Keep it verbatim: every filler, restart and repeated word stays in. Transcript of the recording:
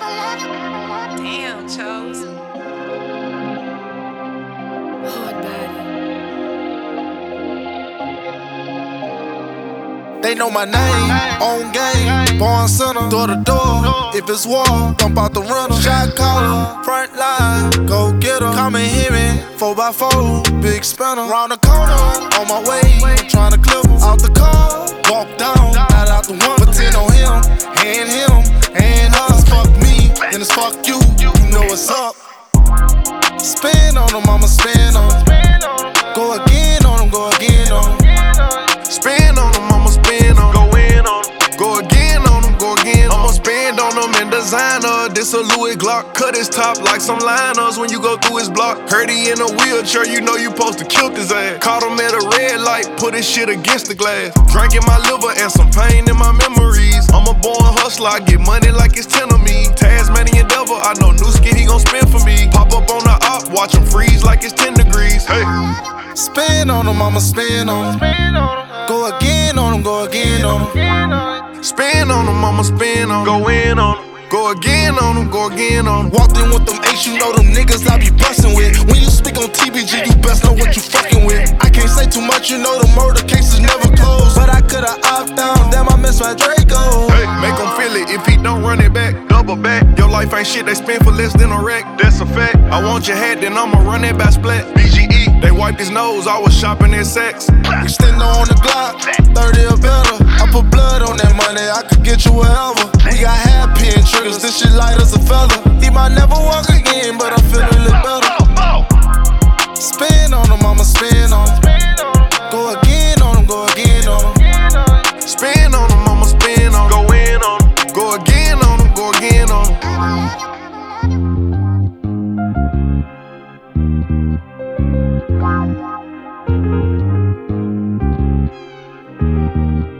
Damn, Chose. Hard body. They know my name, on game, born center, door to door. If it's war, dump out the runner. Shot caller, front line, go get 'em. Come and hit me, four by four, big spinner. Round the corner, on my way, trying to clip 'em. Out the car, walk down, not out the window. But ten on him, hand him, hand us. Fuck me, then it's fuck you, you know what's up. Spin on 'em, I'ma spin on 'em. Go again on 'em, go again on 'em. Spin on them, I'ma spin on 'em. Go in on 'em. Go again on them, go again. I'ma spend on them and designer. This a Louis Glock. Cut his top like some liners when you go through his block. Heard he in a wheelchair, you know you supposed to kill his ass. Caught him at a red light, put his shit against the glass. Drinking my liver and some pain in my memories. I'm a born hustler, I get money like it's ten of me. Tasmanian devil, I know Newski, he gon' spin for me. Pop up on the op, watch him freeze like it's ten degrees. Hey. Spin on 'em, I'ma spin on 'em. Go again on 'em, go again on 'em. Spin on them, I'ma spin on 'em. Go in on 'em. Go again on them, go again on 'em. Walked in with them H, you know them niggas I be bustin' with. When you speak on T B G, you best know what you fucking with. I can't say too much, you know the murder cases never closed. But I coulda opted down, damn I miss my Draco. Hey, make him feel it if he don't run it back. Double back, your life ain't shit, they spend for less than a rack. That's a fact. I want your hat, then I'ma run it by splat. B G E, they wiped his nose, I was shopping at Saks. Extendo on the Glock, thirty or better. I put blood on that money, I could get you wherever. We got half pin triggers, this shit light as a feather. He might never walk again, but I'm feeling a little better. Spin on him, I'ma spin on him. Go again on him, go again on him. Spin on him, I'ma spin on him. Go in on him. Go again on him, go again on him.